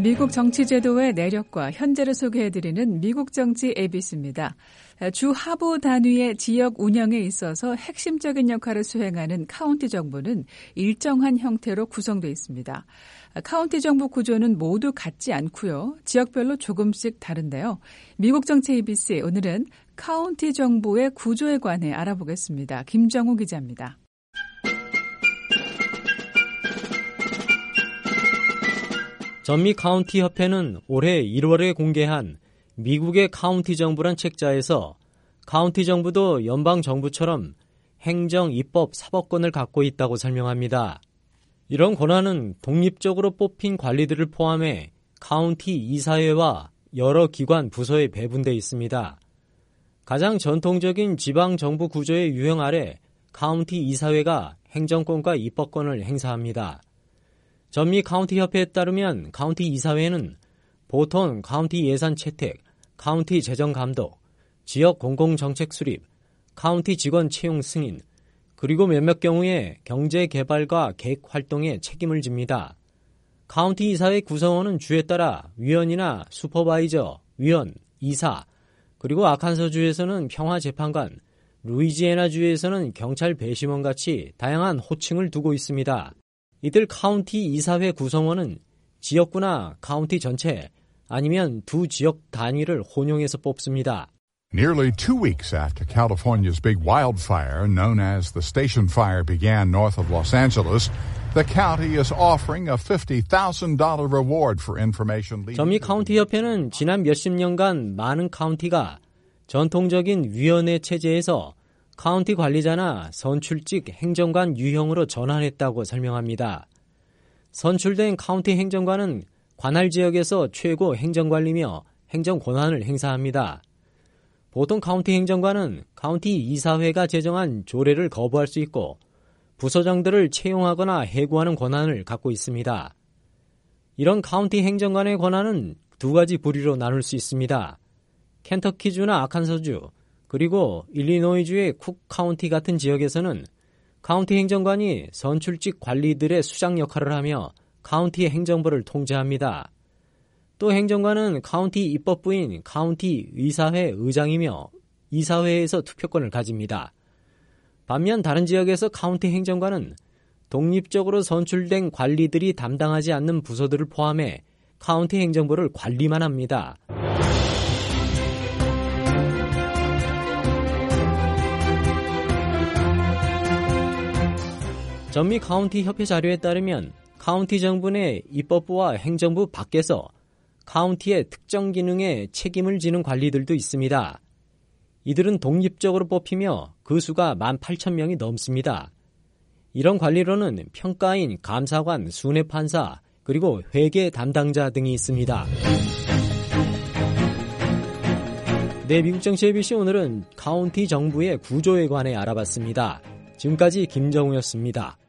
미국 정치 제도의 내력과 현재를 소개해드리는 미국 정치 ABC입니다. 주 하부 단위의 지역 운영에 있어서 핵심적인 역할을 수행하는 카운티 정부는 일정한 형태로 구성되어 있습니다. 카운티 정부 구조는 모두 같지 않고요. 지역별로 조금씩 다른데요. 미국 정치 ABC 오늘은 카운티 정부의 구조에 관해 알아보겠습니다. 김정우 기자입니다. 전미 카운티 협회는 올해 1월에 공개한 미국의 카운티 정부란 책자에서 카운티 정부도 연방 정부처럼 행정, 입법, 사법권을 갖고 있다고 설명합니다. 이런 권한은 독립적으로 뽑힌 관리들을 포함해 카운티 이사회와 여러 기관, 부서에 배분돼 있습니다. 가장 전통적인 지방정부 구조의 유형 아래 카운티 이사회가 행정권과 입법권을 행사합니다. 전미 카운티 협회에 따르면 카운티 이사회는 보통 카운티 예산 채택, 카운티 재정 감독, 지역 공공정책 수립, 카운티 직원 채용 승인, 그리고 몇몇 경우에 경제 개발과 계획 활동에 책임을 집니다. 카운티 이사회 구성원은 주에 따라 위원이나 슈퍼바이저, 위원, 이사, 그리고 아칸서주에서는 평화재판관, 루이지애나주에서는 경찰 배심원 같이 다양한 호칭을 두고 있습니다. 이들 카운티 이사회 구성원은 지역구나 카운티 전체 아니면 두 지역 단위를 혼용해서 뽑습니다. Nearly 2 weeks after California's big wildfire known as the Station Fire began north of Los Angeles, the county is offering a $50,000 reward for information leading. 전미 카운티 협회는 지난 몇십 년간 많은 카운티가 전통적인 위원회 체제에서 카운티 관리자나 선출직 행정관 유형으로 전환했다고 설명합니다. 선출된 카운티 행정관은 관할 지역에서 최고 행정관리며 행정 권한을 행사합니다. 보통 카운티 행정관은 카운티 이사회가 제정한 조례를 거부할 수 있고 부서장들을 채용하거나 해고하는 권한을 갖고 있습니다. 이런 카운티 행정관의 권한은 두 가지 부류로 나눌 수 있습니다. 켄터키주나 아칸서주, 그리고 일리노이주의 쿡 카운티 같은 지역에서는 카운티 행정관이 선출직 관리들의 수장 역할을 하며 카운티 행정부를 통제합니다. 또 행정관은 카운티 입법부인 카운티 의사회 의장이며 이사회에서 투표권을 가집니다. 반면 다른 지역에서 카운티 행정관은 독립적으로 선출된 관리들이 담당하지 않는 부서들을 포함해 카운티 행정부를 관리만 합니다. 전미 카운티 협회 자료에 따르면 카운티 정부 내 입법부와 행정부 밖에서 카운티의 특정 기능에 책임을 지는 관리들도 있습니다. 이들은 독립적으로 뽑히며 그 수가 18,000명이 넘습니다. 이런 관리로는 평가인, 감사관, 순회판사, 그리고 회계 담당자 등이 있습니다. 네, 미국 정치 ABC 오늘은 카운티 정부의 구조에 관해 알아봤습니다. 지금까지 김정우였습니다.